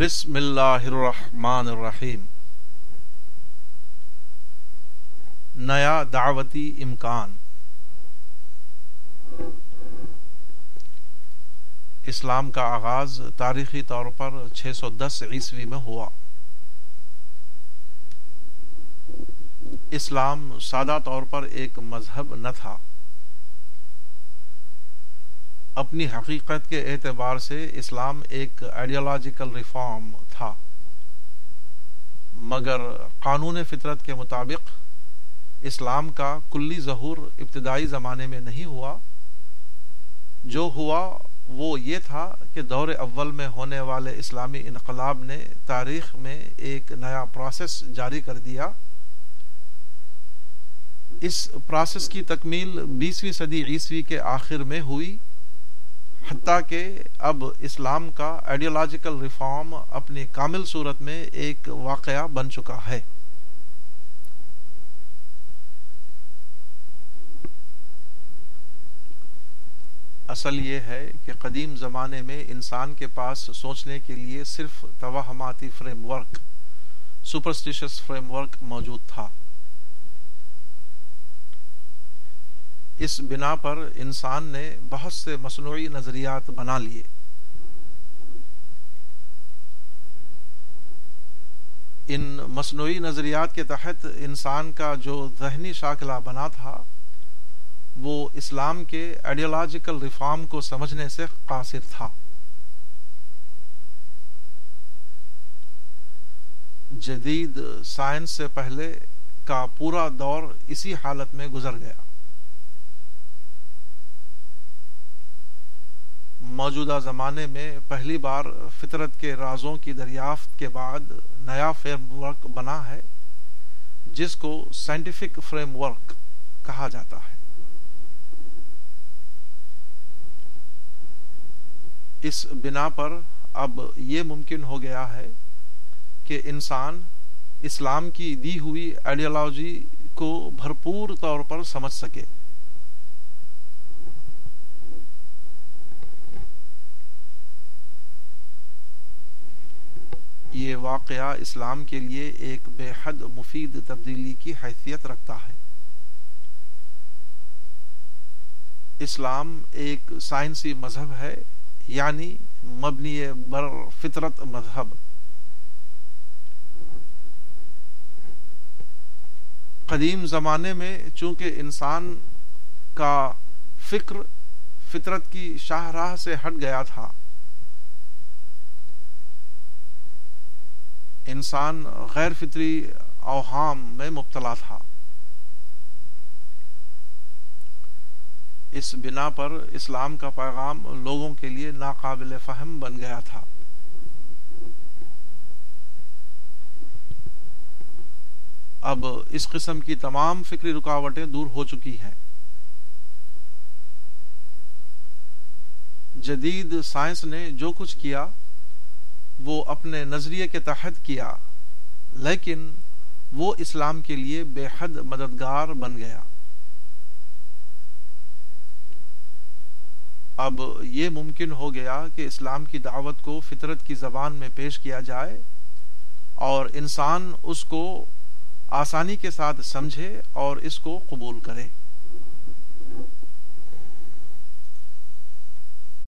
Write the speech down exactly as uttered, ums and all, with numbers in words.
بسم اللہ الرحمن الرحیم. نیا دعوتی امکان. اسلام کا آغاز تاریخی طور پر چھ سو دس عیسوی میں ہوا. اسلام سادہ طور پر ایک مذہب نہ تھا. اپنی حقیقت کے اعتبار سے اسلام ایک آئیڈیالوجیکل ریفارم تھا، مگر قانون فطرت کے مطابق اسلام کا کلی ظہور ابتدائی زمانے میں نہیں ہوا. جو ہوا وہ یہ تھا کہ دور اول میں ہونے والے اسلامی انقلاب نے تاریخ میں ایک نیا پروسیس جاری کر دیا. اس پروسیس کی تکمیل بیسویں صدی عیسوی کے آخر میں ہوئی، حتیٰ کہ اب اسلام کا آئیڈیالوجیکل ریفارم اپنی کامل صورت میں ایک واقعہ بن چکا ہے. اصل یہ ہے کہ قدیم زمانے میں انسان کے پاس سوچنے کے لیے صرف توہماتی framework, superstitious framework موجود تھا. اس بنا پر انسان نے بہت سے مصنوعی نظریات بنا لیے. ان مصنوعی نظریات کے تحت انسان کا جو ذہنی شاکلہ بنا تھا وہ اسلام کے آئیڈیالوجیکل ریفارم کو سمجھنے سے قاصر تھا. جدید سائنس سے پہلے کا پورا دور اسی حالت میں گزر گیا. موجودہ زمانے میں پہلی بار فطرت کے رازوں کی دریافت کے بعد نیا فریم ورک بنا ہے جس کو سائنٹیفک فریم ورک کہا جاتا ہے. اس بنا پر اب یہ ممکن ہو گیا ہے کہ انسان اسلام کی دی ہوئی آئیڈیالوجی کو بھرپور طور پر سمجھ سکے. یہ واقعہ اسلام کے لیے ایک بے حد مفید تبدیلی کی حیثیت رکھتا ہے. اسلام ایک سائنسی مذہب ہے، یعنی مبنی بر فطرت مذہب. قدیم زمانے میں چونکہ انسان کا فکر فطرت کی شاہراہ سے ہٹ گیا تھا، انسان غیر فطری اوہام میں مبتلا تھا. اس بنا پر اسلام کا پیغام لوگوں کے لیے ناقابل فہم بن گیا تھا. اب اس قسم کی تمام فکری رکاوٹیں دور ہو چکی ہیں. جدید سائنس نے جو کچھ کیا وہ اپنے نظریے کے تحت کیا، لیکن وہ اسلام کے لیے بے حد مددگار بن گیا. اب یہ ممکن ہو گیا کہ اسلام کی دعوت کو فطرت کی زبان میں پیش کیا جائے اور انسان اس کو آسانی کے ساتھ سمجھے اور اس کو قبول کرے.